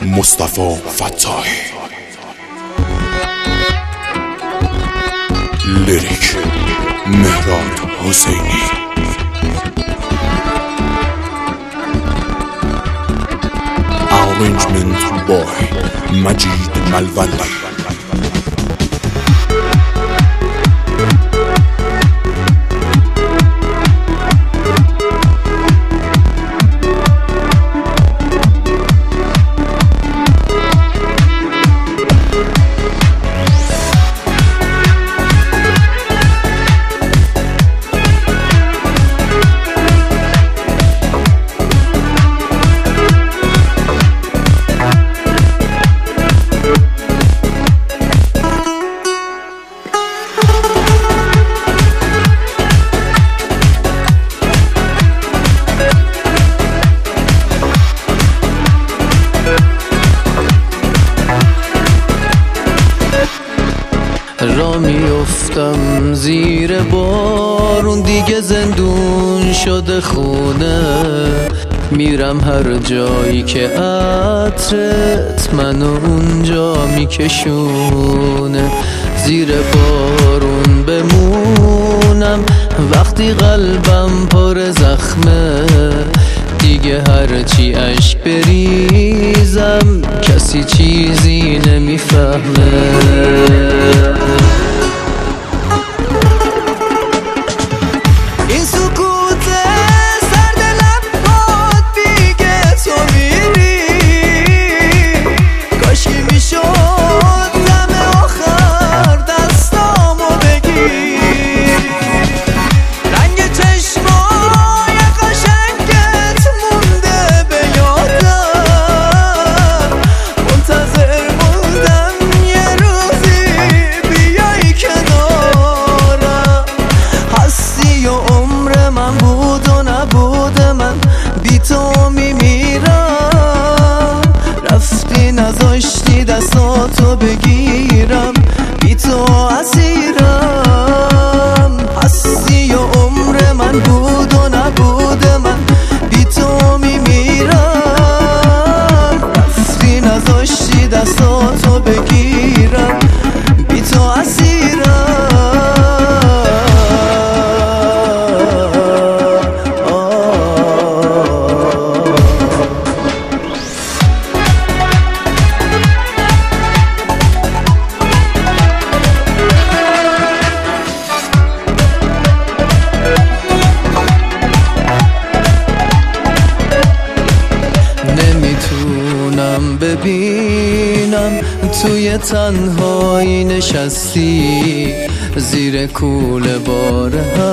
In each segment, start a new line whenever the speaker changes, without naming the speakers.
مصطفی فتاحی. لیریک مهراد حسینی. Arrangement by Majid Malvandi.
را میافتم زیر بارون، دیگه زندون شده خونه. میرم هر جایی که عطرت منو اونجا میکشونه. زیر بارون بمونم وقتی قلبم پر زخمه. دیگه هرچی اشک بریزم کسی چیزی نمیفهمه. این سکوت سرد لبات بیگه تو میری. کاشکی میشد دم آخر دستامو بگیر. رنگ چشمای قشنگت مونده به یادم. منتظر موندم یه روزی بیایی کنارم. هستی و عمر من بود و نبود من بی تو میمیرم. رفتی نذاشتی دستاتو بگیرم بی تو اسیرم. هستی و عمر من بود و نبود من بی تو میمیرم. رفتی نذاشتی دستاتو بگیرم بی تو اسیرم. نمیتونم ببینم توی تنهایی نشستی. زیر کوله بار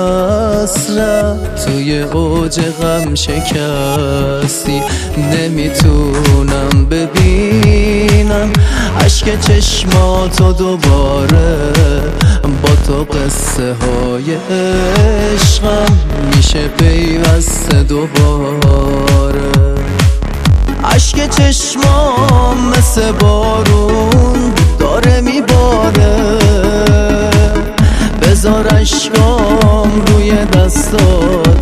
حسرت توی اوج غم شکستی. نمیتونم ببینم اشک چشماتو دوباره. با تو قصه های عشقم میشه پیوسته دوباره. اشک چشمام مثل بارون داره میباره. بذار اشکام روی دستات